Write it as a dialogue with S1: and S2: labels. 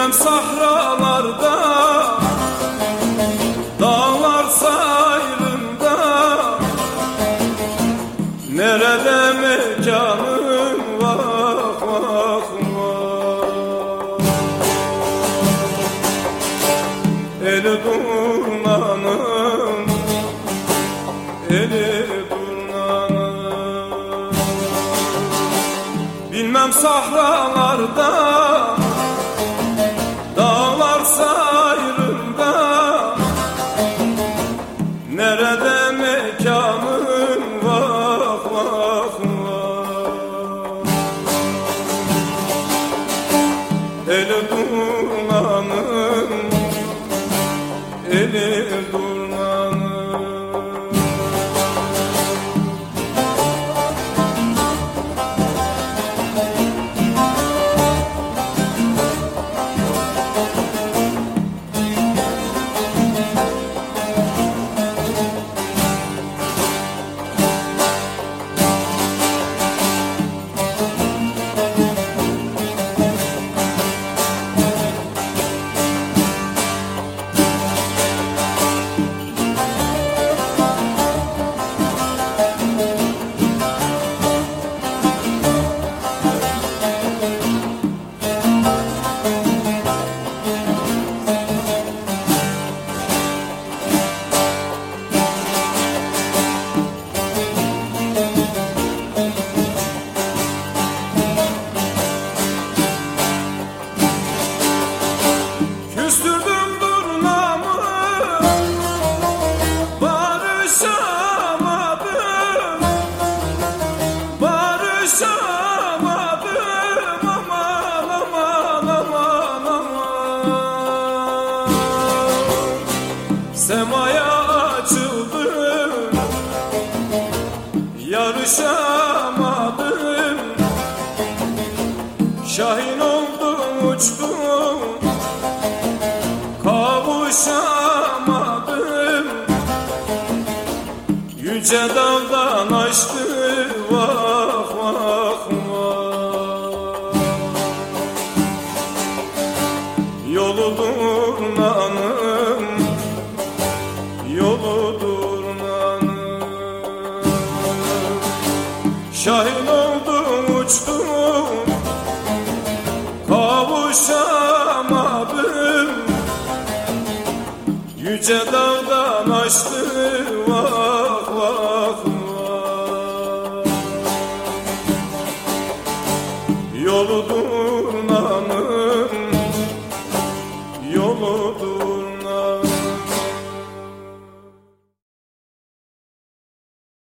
S1: Bilmem sahralarda, dağlar sayrında, nerede mekanın vah vah vah. Eli durnanın, eli durnanın. Bilmem sahralarda, dağlar sayrında, nerede mekanın vah vah vah. Eli durnanın, eli durnanın. Küstürdüm durnamı, barışamadım, barışamadım, aman aman aman aman. Semaya açıldım, yarışamadım, şahin oldum uçtum, kavuşamadım. Yüce dağdan aştı vah vah vah. Yolu durnanın, yolu durnanın. Şahin oldum uçtum, kavuşamadım. Yüce dağdan aştı vah vah vah. Yolu durnanın, yolu durnanın.